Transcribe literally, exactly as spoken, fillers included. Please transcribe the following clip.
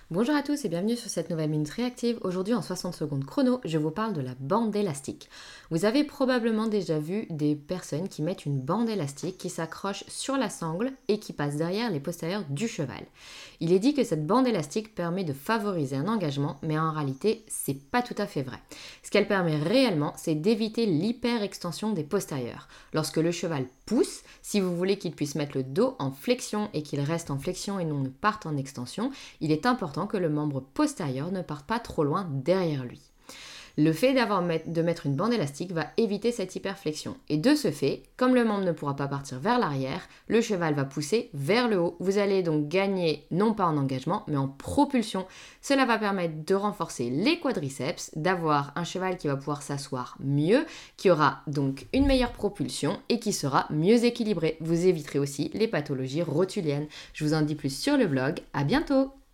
Bonjour à tous et bienvenue sur cette nouvelle minute réactive. Aujourd'hui en soixante secondes chrono, je vous parle de la bande élastique. Vous avez probablement déjà vu des personnes qui mettent une bande élastique qui s'accroche sur la sangle et qui passe derrière les postérieurs du cheval. Il est dit que cette bande élastique permet de favoriser un engagement, mais en réalité, c'est pas tout à fait vrai. Ce qu'elle permet réellement, c'est d'éviter l'hyperextension des postérieurs. Lorsque le cheval pousse, si vous voulez qu'il puisse mettre le dos en flexion et qu'il reste en flexion et non ne parte en extension, il est important que le membre postérieur ne parte pas trop loin derrière lui. Le fait d'avoir de mettre une bande élastique va éviter cette hyperflexion. Et de ce fait, comme le membre ne pourra pas partir vers l'arrière, le cheval va pousser vers le haut. Vous allez donc gagner non pas en engagement, mais en propulsion. Cela va permettre de renforcer les quadriceps, d'avoir un cheval qui va pouvoir s'asseoir mieux, qui aura donc une meilleure propulsion et qui sera mieux équilibré. Vous éviterez aussi les pathologies rotuliennes. Je vous en dis plus sur le blog. À bientôt!